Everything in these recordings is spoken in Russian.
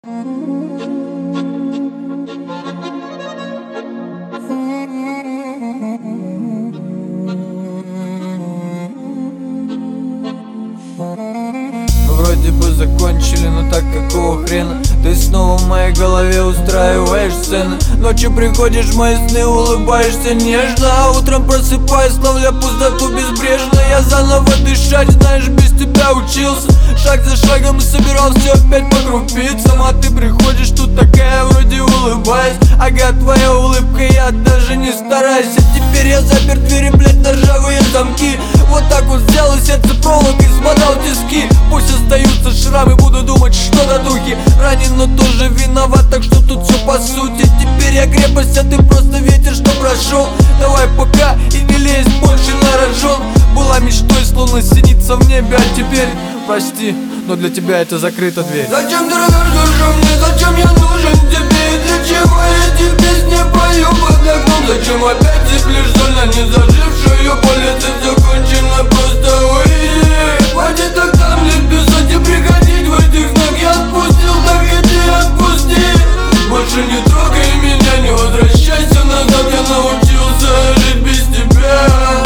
Вроде бы закончили, но так какого хрена? Ты снова в моей голове устраиваешь сцены. Ночью приходишь в мои сны, улыбаешься нежно, а утром просыпаюсь, ловля пустоту безбрежно. Я заново дышать, знаешь, без тебя учился. Шаг за шагом собирал все опять по крупицам, а ты приходишь тут такая, вроде улыбаясь. Ага, твоя улыбка, я даже не стараюсь. А теперь я запер двери, блять, на ржавые замки. Вот так вот взял и сердце проволокой смотал тиски. Пусть остаются шрамы, буду думать, что на духе. Ранен, но тоже виноват, так что тут все по сути. Теперь я крепость, а ты просто ветер, что прошел. Давай пока и не лезь больше на рожон. Была мечтой, словно синица в небе, а теперь прости, но для тебя это закрыта дверь. Зачем ты рвешь душу мне, зачем я нужен тебе? И для чего я эти песни пою под окном? Зачем опять теплишь соль на незажившую боль? Это закончено, просто уйди. Хватит так там лет писать и приходить в этих снах. Я отпустил, так и ты отпусти. Больше не трогай меня, не возвращайся назад. Я научился жить без тебя.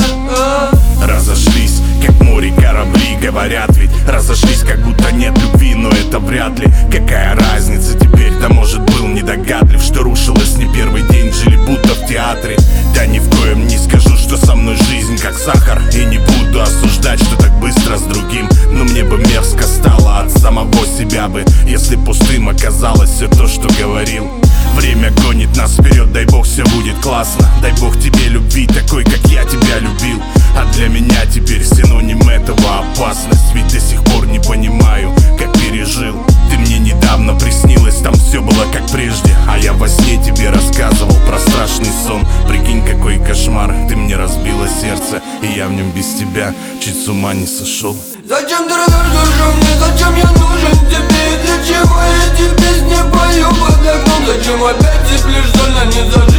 Разошлись, как море корабли, говорят ведь. Разошлись, как будто нет любви, но это вряд ли. Какая разница теперь, да может был недогадлив, что рушилось не первый день, жили будто в театре. Да ни в коем не скажу, что со мной жизнь как сахар, и не буду осуждать, что так быстро с другим. Но мне бы мерзко стало от самого себя бы, если пустым оказалось все то, что говорил. Время гонит нас вперед, дай бог все будет классно. Дай бог тебе любви такой, как я тебя любил. А для меня теперь синоним этого опасность. Ведь до сих пор не понимаю, как пережил. Ты мне недавно приснилась, там все было как прежде. А я во сне тебе рассказывал про страшный сон. Прикинь, какой кошмар, ты мне разбила сердце, и я в нем без тебя чуть с ума не сошел. Зачем ты рвешь душу мне, зачем я нужен тебе? И для чего я эти песни пою под окном? Зачем опять теплишь соль на незажившую?